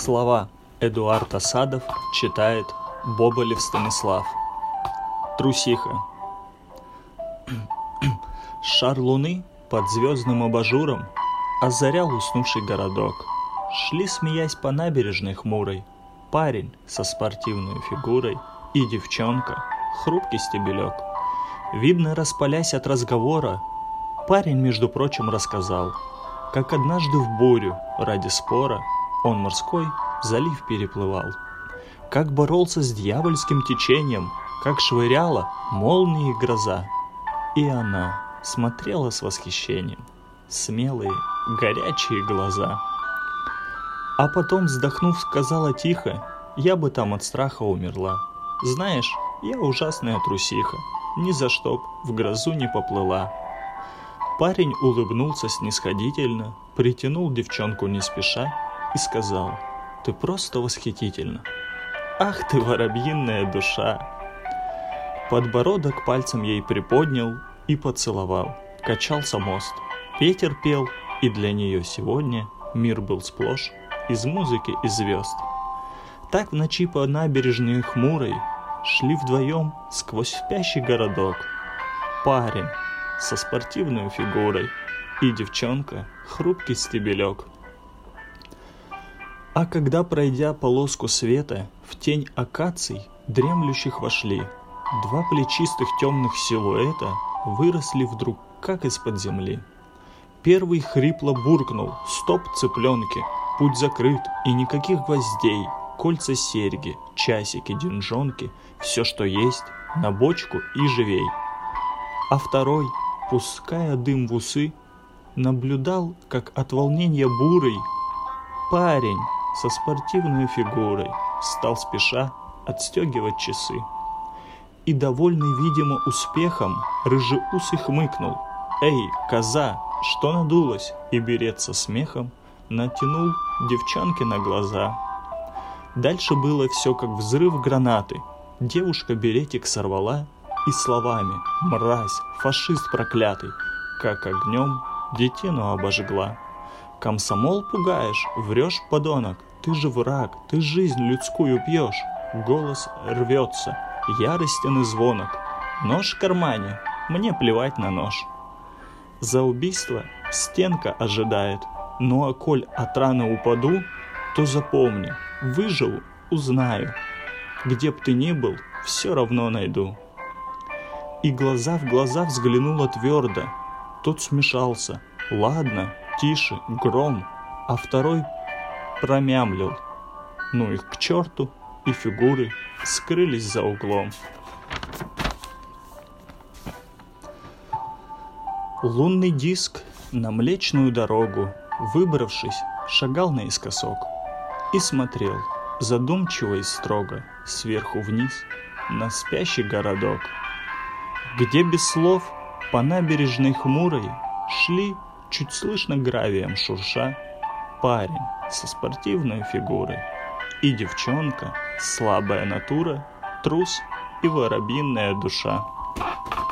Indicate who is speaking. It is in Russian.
Speaker 1: Слова Эдуард Асадов читает Боболев Станислав. Трусиха. Шар луны под звездным абажуром озарял уснувший городок. Шли, смеясь, по набережной хмурой парень со спортивной фигурой и девчонка, хрупкий стебелек. Видно, распалясь от разговора, парень, между прочим, рассказал, как однажды в бурю ради спора он морской залив переплывал, как боролся с дьявольским течением, как швыряла молнии и гроза. И она смотрела с восхищением, смелые, горячие глаза. А потом, вздохнув, сказала тихо: «Я бы там от страха умерла. Знаешь, я ужасная трусиха, ни за что б в грозу не поплыла». Парень улыбнулся снисходительно, притянул девчонку не спеша и сказал: «Ты просто восхитительна. Ах ты, воробьиная душа!» Подбородок пальцем ей приподнял и поцеловал. Качался мост, ветер пел, и для нее сегодня мир был сплошь из музыки и звезд. Так в ночи по набережной хмурой шли вдвоем сквозь спящий городок парень со спортивной фигурой и девчонка, хрупкий стебелек. А когда, пройдя полоску света, в тень акаций дремлющих вошли, два плечистых темных силуэта выросли вдруг, как из-под земли. Первый хрипло буркнул: «Стоп, цыпленки, путь закрыт, и никаких гвоздей, кольца, серьги, часики, деньжонки, все, что есть, на бочку и живей». А второй, пуская дым в усы, наблюдал, как от волнения бурый парень со спортивной фигурой стал спеша отстегивать часы. И, довольный, видимо, успехом, рыжеусый хмыкнул: «Эй, коза, что надулась?» И берет со смехом натянул девчонке на глаза. Дальше было все как взрыв гранаты. Девушка беретик сорвала и словами: «Мразь, фашист проклятый!» как огнем детину обожгла. «Комсомол пугаешь, врешь, подонок, ты же враг, ты жизнь людскую пьешь!» Голос рвется, яростен и звонок. «Нож в кармане, мне плевать на нож». За убийство стенка ожидает, ну а коль от раны упаду, то запомни, выживу, узнаю, где б ты ни был, все равно найду. И глаза в глаза взглянула твердо. Тот смешался: «Ладно, тише, гром», а второй промямлил: «Ну их к черту», и фигуры скрылись за углом. Лунный диск на Млечную дорогу, выбравшись, шагал наискосок и смотрел задумчиво и строго сверху вниз на спящий городок, где без слов по набережной хмурой шли, чуть слышно гравием шурша, парень со спортивной фигурой и девчонка, слабая натура, трус и воробьиная душа.